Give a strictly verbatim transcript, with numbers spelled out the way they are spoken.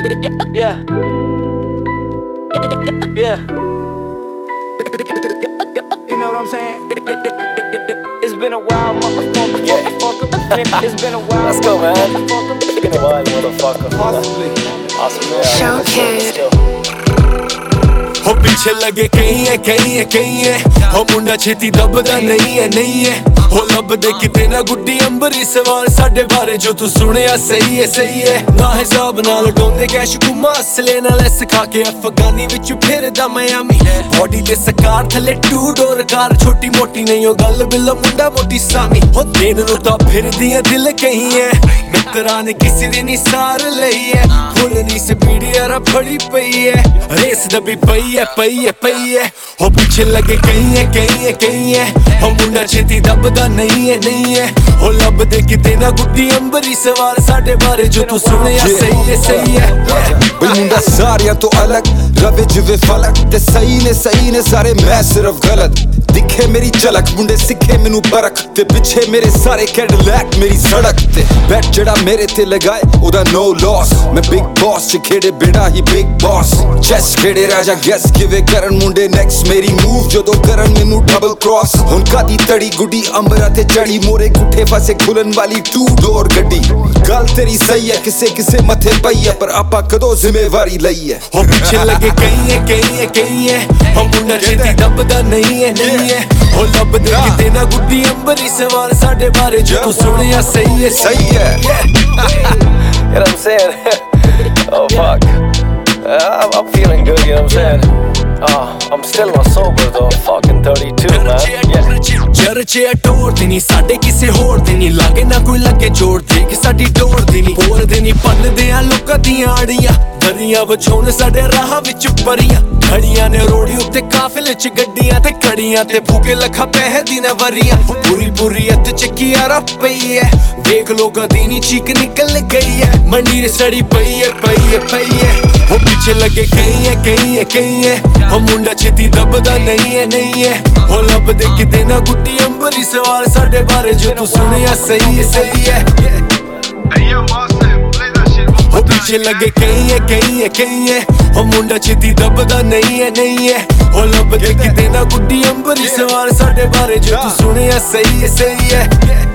Yeah. Yeah. You know what I'm saying? It's been a while, motherfucker. Yeah. It's been a while. Let's go, man. It's been a while, motherfucker. Possibly. Awesome, man. Showcase. हो पीछे लगे कहीं है कहीं है कहीं है हो मुंडा छेती दबदा नहीं है नहीं है हो लभदे किते ना गुड्डी अंबरी सवाल साडे बारे जो तू सुनिया सही है सही है ना हिसाब नाल डोंदे कैश घुमा असले नाल सिखा के अफगानी विच फिरदा मियामी बॉडी दे सकार थले टू डोर कार छोटी मोटी नहीं हो गल बिल मुंडा मोटी सामी हो दिन नु ता फिरदियां दिल कहीं है मित्रा ने किसी दी नी सार लई है फुल नी से पीड़िया फड़ी पई है रेस दबी पई है पई है पई है हो पीछे लगे कहीं है कहीं है कहीं है हो मुंडा छेती दबदा नहीं है नहीं है हो लभदे किते ना गुड्डी अंबरी सवाल साडे बारे जो तू सुनिया सही है सही है बई मुंडा सारियां तो अलग रवे जिवे फलक ते सही ने सही ने सारे मैं सिर्फ गलत दिखे मेरी झलक मुंडे सिखे मैनू परख ते पिछे मेरे सारे कैडलैक मेरी सड़क ते बैट जड़ा मेरे ते लगाए ओदा नो लॉस मैं बिग बॉस च खेड़े बिना ही बिग बॉस चेस खेड़े राजा गैस गिवे करन मुंडे नेक्स्ट मेरी मूव जदों करन मैनू डबल क्रॉस हुन कादी तड़ी गुड्डी अंबरा ते चढ़ी मोरे गुठे फसे खुलन वाली टू डोर गड्डी गल तेरी सही है किसे किसे मथे पई है पर आपा कदों जिम्मेवारी लई है हो पीछे लगे कहीं है कहीं है कहीं है हो मुंडा छेती दबदा नहीं है नहीं हो लभदे किते ना गुड्डी अंबरी सवाल साडे बारे जो तू सुनिया सही है सही है You know what I'm saying? Oh, fuck. Uh, I'm feeling good, you know what I'm saying? Uh, I'm still not sober though, fucking thirty-two, man. Yeah. ਚਰਚੇ ਟੋਰਦੇ ਨਹੀਂ ਸਾਡੇ ਕਿਸੇ ਹੋਰ ਦੇ ਨਹੀਂ ਲਾਗੇ ਨਾ ਕੋਈ ਲੱਗੇ ਜੋੜ ਦੇ ਕਿ ਸਾਡੀ ਡੋਰ ਦੀ ਨਹੀਂ ਹੋਰ ਦੇ ਨਹੀਂ ਪੱਲਦੇ ਆ ਲੋਕਾਂ ਦੀਆਂ ਆੜੀਆਂ ਦਰੀਆਂ ਵਿਛਾਉਣ ਸਾਡੇ ਰਾਹ ਵਿੱਚ ਪਰੀਆਂ ਖੜੀਆਂ ਨੇ ਰੋੜੀ ਉੱਤੇ ਕਾਫਲੇ ਚ ਗੱਡੀਆਂ ਤੇ ਕੜੀਆਂ ਤੇ ਫੂਕੇ ਲੱਖਾਂ ਪੈਸੇ ਦੀ ਨਾ ਵਰੀਆਂ ਪੂਰੀ ਪੂਰੀ ਅੱਤ ਚੱਕੀ ਆ ਰ ਪਈ ਐ ਵੇਖ ਲੋਕਾਂ ਦੀ ਨੀ ਚੀਕ ਨਿਕਲ ਗਈ ਐ ਮੰਡੀ ਰੇ ਸੜੀ ਪਈ ਐ ਪਈ ਐ ਪਈ ਐ ਉਹ ਪਿੱਛੇ ਲੱਗੇ ਕਹੀਂ ਐ ਕਹੀਂ ਐ ਕਹੀਂ ਐ ਉਹ ਮੁੰਡਾ ਛੇਤੀ ਦਬਦਾ ਨਹੀਂ ਐ ਨਹੀਂ ਐ ਉਹ ਲੱਭਦੇ ਕਿਤੇ ਨਾ ਗੁੱਡੀ ਅੰਬਰੀ ਸਵਾਲ ਸਾਡੇ ਬਾਰੇ ਜੋ ਤੂੰ ਸੁਣਿਆ ਸਹੀ ਐ ਸਹੀ ਐ ਉਹ ਪਿੱਛੇ ਲੱਗੇ ਕਹੀਂ ਐ ਕਹੀਂ ਐ ਕਹੀਂ ਐ ਉਹ ਮੁੰਡਾ ਛੇਤੀ ਦਬਦਾ ਨਹੀਂ ਐ ਨਹੀਂ ਐ ਉਹ ਲੱਭਦੇ ਕਿਤੇ ਨਾ ਗੁੱਡੀ ਅੰਬਰੀ ਸਵਾਲ ਸਾਡੇ ਬਾਰੇ ਜੋ ਤੂੰ ਸੁਣਿਆ ਸਹੀ ਐ ਸਹੀ ਐ